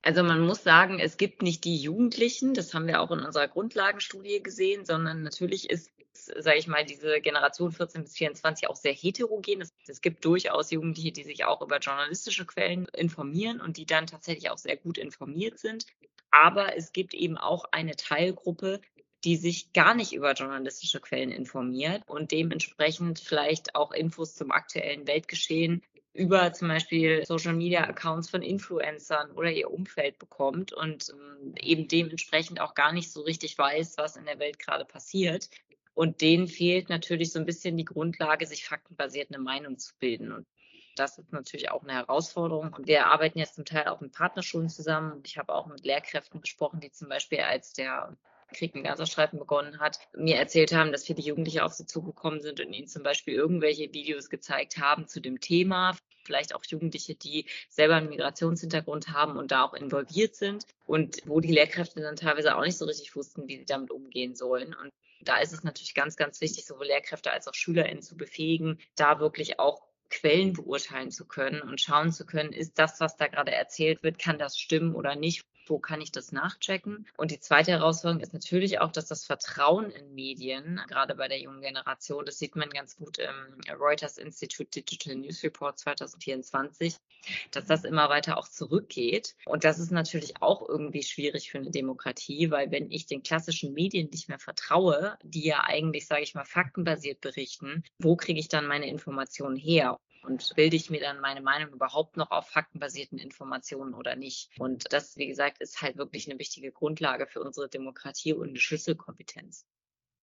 Also, man muss sagen, es gibt nicht die Jugendlichen, das haben wir auch in unserer Grundlagenstudie gesehen, sondern natürlich ist, sage ich mal, diese Generation 14 bis 24 auch sehr heterogen. Es gibt durchaus Jugendliche, die sich auch über journalistische Quellen informieren und die dann tatsächlich auch sehr gut informiert sind. Aber es gibt eben auch eine Teilgruppe, die sich gar nicht über journalistische Quellen informiert und dementsprechend vielleicht auch Infos zum aktuellen Weltgeschehen über zum Beispiel Social-Media-Accounts von Influencern oder ihr Umfeld bekommt und, eben dementsprechend auch gar nicht so richtig weiß, was in der Welt gerade passiert. Und denen fehlt natürlich so ein bisschen die Grundlage, sich faktenbasiert 'ne Meinung zu bilden. Und das ist natürlich auch eine Herausforderung. Und wir arbeiten jetzt zum Teil auch mit Partnerschulen zusammen. Und ich habe auch mit Lehrkräften gesprochen, die zum Beispiel, als der Krieg im Gazastreifen begonnen hat, mir erzählt haben, dass viele Jugendliche auf sie zugekommen sind und ihnen zum Beispiel irgendwelche Videos gezeigt haben zu dem Thema. Vielleicht auch Jugendliche, die selber einen Migrationshintergrund haben und da auch involviert sind und wo die Lehrkräfte dann teilweise auch nicht so richtig wussten, wie sie damit umgehen sollen. Und da ist es natürlich ganz, ganz wichtig, sowohl Lehrkräfte als auch SchülerInnen zu befähigen, da wirklich auch Quellen beurteilen zu können und schauen zu können, ist das, was da gerade erzählt wird, kann das stimmen oder nicht? Wo kann ich das nachchecken? Und die zweite Herausforderung ist natürlich auch, dass das Vertrauen in Medien, gerade bei der jungen Generation, das sieht man ganz gut im Reuters Institute Digital News Report 2024, dass das immer weiter auch zurückgeht. Und das ist natürlich auch irgendwie schwierig für eine Demokratie, weil wenn ich den klassischen Medien nicht mehr vertraue, die ja eigentlich, sage ich mal, faktenbasiert berichten, wo kriege ich dann meine Informationen her? Und bilde ich mir dann meine Meinung überhaupt noch auf faktenbasierten Informationen oder nicht? Und das, wie gesagt, ist halt wirklich eine wichtige Grundlage für unsere Demokratie und eine Schlüsselkompetenz.